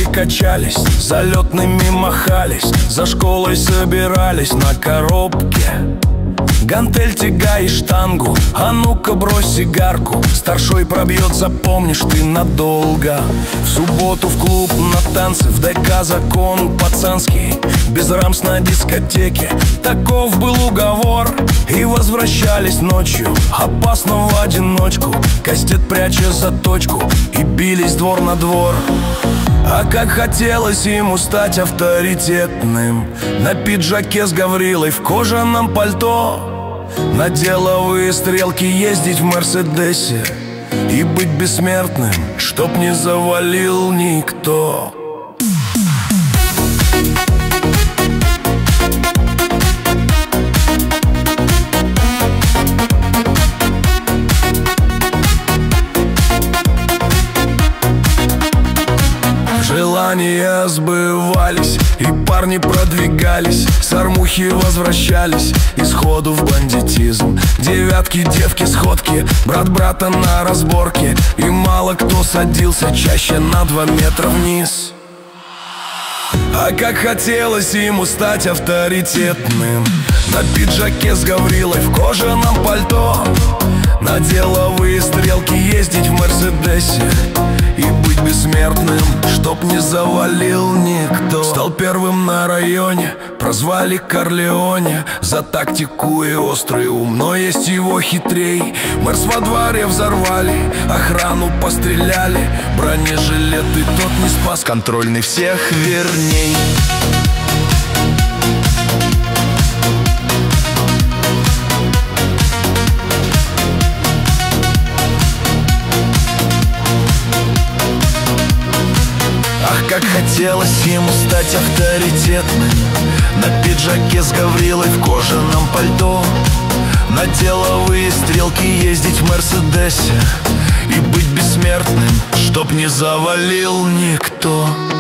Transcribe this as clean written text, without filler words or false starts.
ноги качались, залетными махались, за школой собирались на коробке. Гантель тягай и штангу, а ну-ка брось сигарку. Старшой пробьет, запомнишь ты надолго. В субботу в клуб на танцы, в ДК закон пацанский, без рамс на дискотеке. Таков был уговор. И возвращались ночью, опасно в одиночку, кастет пряча заточку, и бились двор на двор. А как хотелось ему стать авторитетным, на пиджаке с Гаврилой, в кожаном пальто, на деловые стрелки ездить в Мерседесе и быть бессмертным, чтоб не завалил никто. Желания сбывались, и парни продвигались, с армухи возвращались, и сходу в бандитизм. Девятки, девки, сходки, брат брата на разборке, и мало кто садился чаще на 2 метра вниз. А как хотелось ему стать авторитетным, на пиджаке с Гаврилой, в кожаном пальто, на деловые стрелки ездить в Мерседесе и быть бессмертным, чтоб не завалил никто. Стал первым на районе, прозвали Корлеоне за тактику и острый ум, но есть его хитрей. Мерс во дворе взорвали, охрану постреляли, бронежилеты тот не спас, контрольный всех верней. Как хотелось ему стать авторитетным, на пиджаке с Гаврилой, в кожаном пальто, на деловые стрелки ездить в Мерседесе и быть бессмертным, чтоб не завалил никто.